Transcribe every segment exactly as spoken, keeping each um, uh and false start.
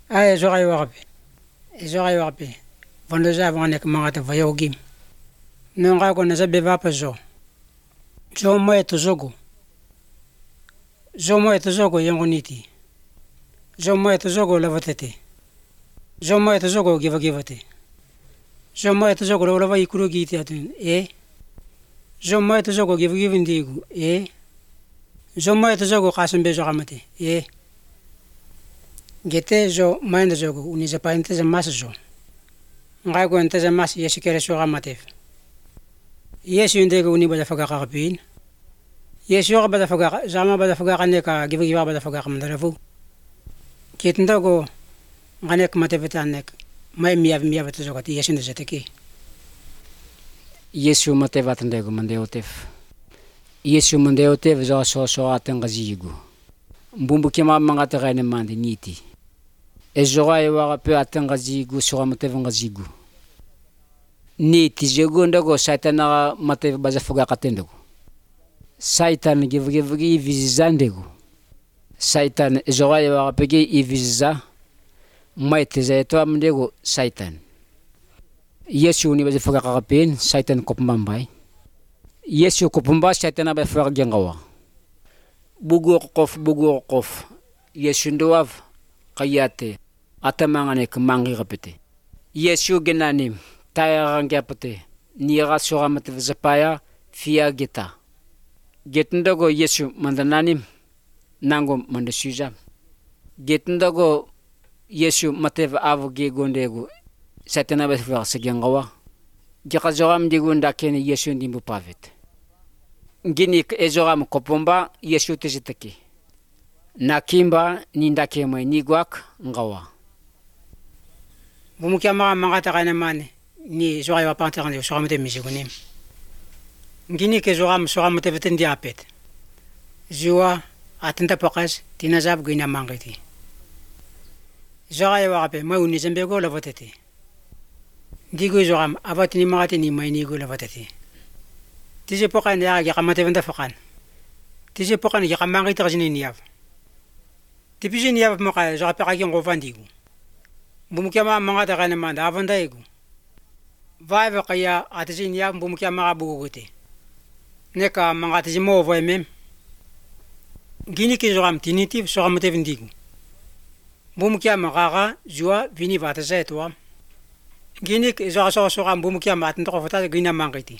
Ay zoray warbe. Zoray warbe. Vondo za vane kamata vayogim. Nonga ko naza beva pa zo. Zo mo eto zogo. Zo mo eto zogo yangoniti. Zo mo eto zogo lavatete. Zo mo eto zogo giva givate. Zo mo eto zogo lava ikuru giti atun. E. Zo mo eto zogo giva givindigu. E. Zo mo eto zogo kasambe zo kamate. E. Gete zo mainda zogo uniza painte za masa zo. Ngai ko ente za masa yesu kere so kamate. Yesu indego uni bada faga kapin. Yesu yo bada faga zama bada faga kane ka giva giva bada faga kamandarafu. Ketindago nganek mate vetanek. Mai miav miav to zogo ti yesu ndzeteki. Yesu mate vatandego mandeotef. Yesu mandeotef zo so so atengazigu. Mbumbu kema mangata gane mandi niti. Ezoga yewa pe atengazigu so mate vangazigu. Niti jego ndago saitana mate baza fuga katendego. Saitan give give give vizandego. Saitan ezoga yewa pege iviza maite zaito amdego saitan. Yesu ni baza fuga kapen saitan kopmambai. Yesu kopmba saitan ba fuga gengawa. Bugu qof bugu qof Yesu ndoav qayate atamangane kmangi repete. Yesu genanim tayarangapate niga soramate zapaya fia geta. Getundago Yesu mandananim nango mandasuja. Getundago Yesu matev avoge gondego satana ba fuga segengawa. Gikazoram digunda kene Yesu ndimbu pavet. Ngini ezoram kopomba Yesu tezitaki. Nakimba nindake mai nigwak ngawa. Bumukia ma mangata kana mane ni zoray wa panterande so ramate misigunim. Ngini ke zoram so ramate vetendi apet. Ziwa atenta pakas tinazab gina mangiti. Zoray wa ape mai unizembego la votete. Digo zoram avatini mangati ni mai nigo la votete. Tije pokan ya ga kamate venda fakan. Tije pokan ya kamangi tajini niyav. Tipije niyav moka zo apeka gi ngovandigu. Bumukia ma mangata kana manda avandaigu. Vaiva kaya atije niyav bumukia ma bugote. Neka mangata jimo voy mem. Gini ke zoram tinitiv so ramate vendigu. Bumukia ma gaga jua vini vata zaitwa. Gini ke zo so so ram bumukia ma atndo fota gina mangiti.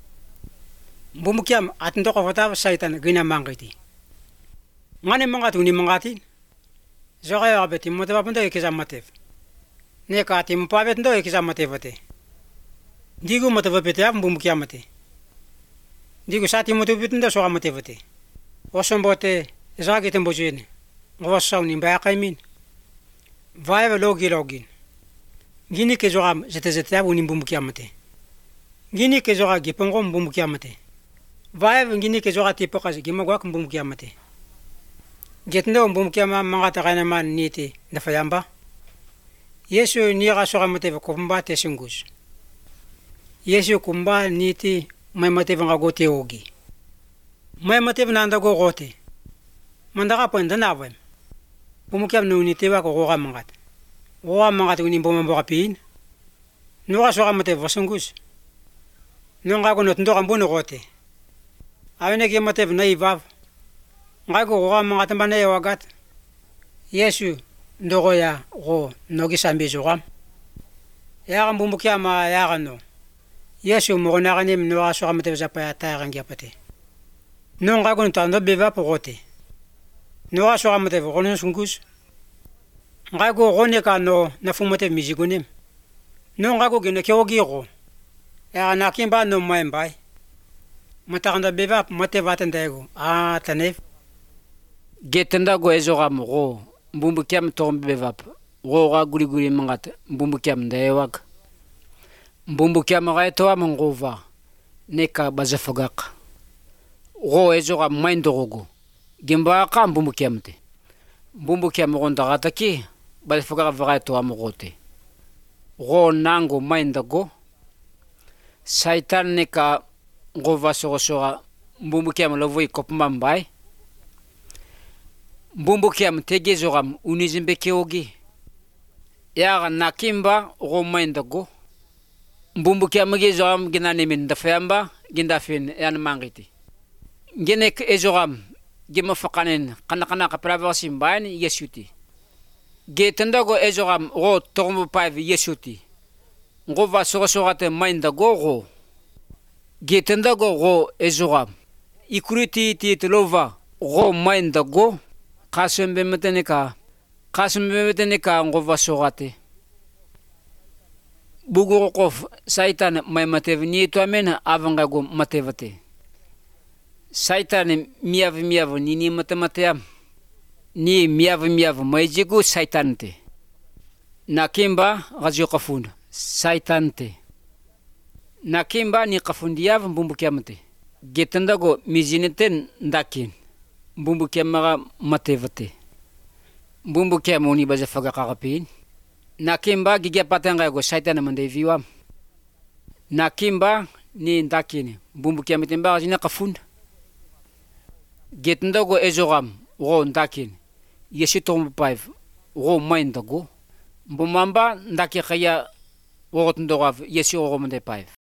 Bumukiam atndo ko fota saitan gina mangiti. Ngane mangatu ni mangati. Zoga abeti motaba punda ekizamatev. Neka tim pavet ndo ekizamatevote. Digu motaba pete am bumukiamate. Digu sati motaba ndo so amatevote. Osombote zagi tembojene. Ngwasaw ni mbaqaimin. Vaiva logi login. Gini ke zoram zete zete abu ni bumukiamate. Gini ke zoga gipongom bumukiamate. Vaiva gini ke zoga tipokas gimagwak bumukiamate. Getno bumukiama mangata kana man niti nafayamba. Yesu niga soga mateva kumba te singus. Yesu kumba niti mai mateva ngagote ogi. Mai mateva nanda go gote. Mandaga penda nawem. Bumukiam no niti wa ko goga mangat. Goga mangat uni bombo kapin. Nuga soga mateva singus. Nunga ko notndo kambono gote. Awene ke mateva naivav. Ngai ko goga mangata bana wagat. Yesu ndogo ya go nogi sambe zoram. Ya gambumbukia ma ya gano. Yesu mo na ganim no aso gamate za pa ta rangia pate. No ngai ko ntando beva pogote. No aso gamate go no sungus. Ngai ko gone ka no na fumate mizigunim. No ngai ko gene ke ogiro. Ya na kimba no maimbai. Matanda beva mate vatandego. Ah tanef Getenda go ezoga mo mbumbu kiam tombe bevap go ga guri guri mangat mbumbu kiam dewak mbumbu kiam ga to amngova neka bazafagak go ezoga maindogo gemba ka mbumbu kiamte mbumbu kiam gonda gataki bazafagak vaga to amgote go nango maindago saitan neka ngova sogo soga mbumbu kiam lovoi kopmambai Mbumbu kiam tege zoram unizimbe keogi. yaga nakimba go maindago mbumbu kiamage zoam ginane min da famba ginda fin yan mangiti genek ezogam gema fakanen kana kana ka pravasi mbani yesuti getenda go ezogam go tombo paiv yesuti go va soga soga te maindago go getenda go go ezogam ikuriti ti tlova go maindago kasembe meteneka kasembe meteneka go va sogate bugu qof saitan may matevni to amena avanga go matevate saitan miav miav ni ni matematea ni miav miav may jigu saitante nakimba gajo qafunda saitante nakimba ni qafundiyav mbumbu kiamate getanda go mizineten ndakin mbumbu kiamaga matevate mbumbu kiamoni baza faga qaqapin nakimba gigia patanga go saitana mande viwa nakimba ni ndakini mbumbu kiamete mba jina qafunda getanda go ezogam go ndakini yesitom paiv go maindago mbumamba ndaki khaya go tndogav yesi go mande paiv